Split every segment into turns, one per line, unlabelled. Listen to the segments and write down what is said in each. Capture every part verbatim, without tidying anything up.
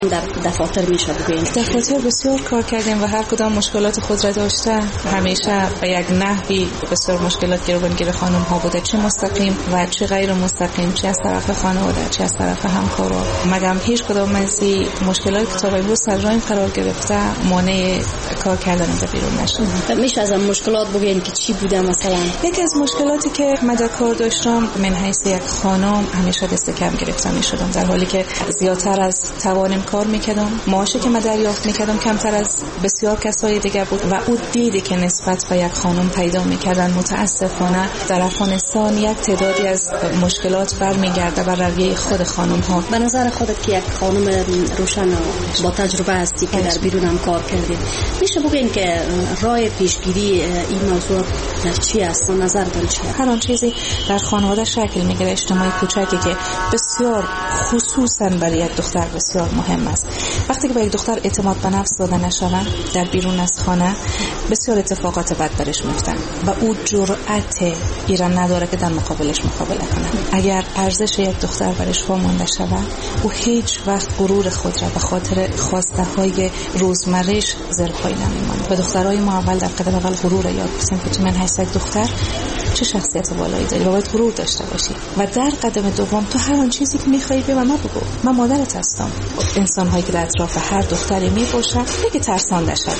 در دفاتر میشه بگوییم؟
دفاتر بسیار کار کردیم و هر کدام مشکلات خود را داشته. همیشه به یک نحوی بسیار مشکلات گروگانگیر خانم ها بوده، چه مستقیم و چه غیر مستقیم، چه از طرف خانواده چه از طرف همکارا. مگم هیچ کدام از این مشکلات که تا به سر رایم قرار گرفته مانع کار کردن در بیرون نشد.
میشه از مشکلات بگوییم که چی بوده؟ مثلا
یکی از مشکلاتی که من در کار داشتم من حیث یک خانم همیشه دست کم گرفته میشدم، در حالی که زیادتر از توانم کار میکردم. معاشی که من دریافت میکردم کمتر از بسیار کسای دیگر بود و او دیدی که نسبت به یک خانم پیدا میکردن متاسفانه در افغانستان یک تعدادی از مشکلات برمیگرده بر رویه خود خانم ها.
به نظر خودت که یک خانم روشن با تجربه هستی که در بیرون هم کار کردی، میشه بگین که راه پیشگیری این موضوع چی است؟ نظرتون چیه؟
هر آن چیزی در خانواده شکل میگیره، اجتماع کوچکی که بسیار خصوصا برای یک دختر بسیار مهم است. وقتی که به یک دختر اعتماد به نفس داده نشود در بیرون از خانه، بسیار اتفاقات بد برش میفتن و او جرأت ایران نداره که در مقابلش مقابله کنه. اگر ارزش یک دختر برش وامانده شود، او هیچ وقت غرور خود را به خاطر خواسته های روزمره‌اش زرپای نمیماند. به دخترای ما اول در قدم اول غرور یاد بدیم که تو من هست یک دختر چه شخصیت بالایی داری و باید غرور داشته باشی، و در قدم دوم تو هر آن چیزی که میخوای به من بگو، من مادرت هستم. انسان هایی که در اطراف هر دختری میباشن دیگه ترسانده شدن،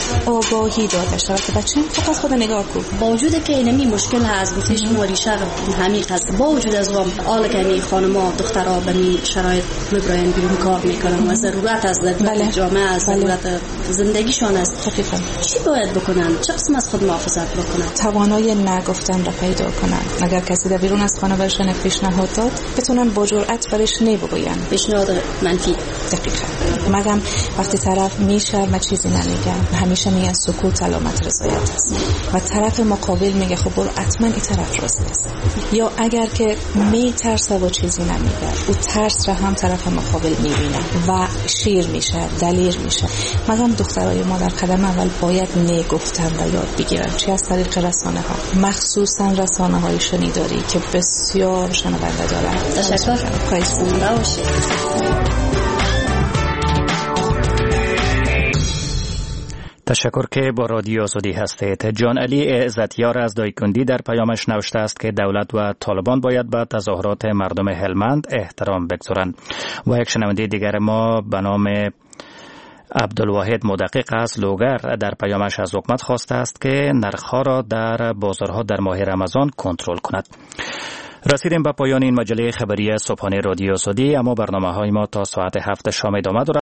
آگاهی داده شود که بچه فقط خود نگاه کن.
با وجود که اینمی مشکل هست، گفته شما ریشه عمیق هست، با وجود از اون حال که این خانم‌ها دخترها به این شرایط میبراین بیرون کار میکنن و ضرورت از ضرورت جامعه از ضرورت زندگیشان است،
دقیقاً
چی باید بکنن؟ چه قسم از خود محافظت بکنن؟
توانایی نگفتن را پیدا کنن. اگر کسی در بیرون از خانه برشن پیشنهاد داد، بتونن با جرأت برش نبگوین
پیشنهاد منفی.
دقیقاً. مگم وقتی طرف میشرمه چیزی نمیگه، همیشه میگن سکوت علامت رضایت است و طرف مقابل میگه خب برو حتما این طرف راست است، یا اگر که میترسه و چیزی نمیگه، او ترس را هم طرف مقابل میبینه و شیر میشه، دلیر میشه. مگم دخترای ما در قدم اول باید نگفتن و یاد بگیرن، چه از طریق رسانه ها، مخصوصا رسانه های شنیداری که بسیار شنونده دارن.
تشکر.
خواهش می‌کنم.
تشکر که با رادیو آزادی هستید. جان علی عزتیار از دایکندی در پیامش نوشته است که دولت و طالبان باید به تظاهرات مردم هلمند احترام بگذارند. و یک شنونده دیگر ما به نام عبدالواحد مدقق از لوگر در پیامش از حکومت خواسته است که نرخ‌ها را در بازارها در ماه رمضان کنترل کند. رسیدیم به پایان این مجله خبری صبحانه رادیو آزادی، اما برنامه‌های ما تا ساعت هفت شام ادامه دارد.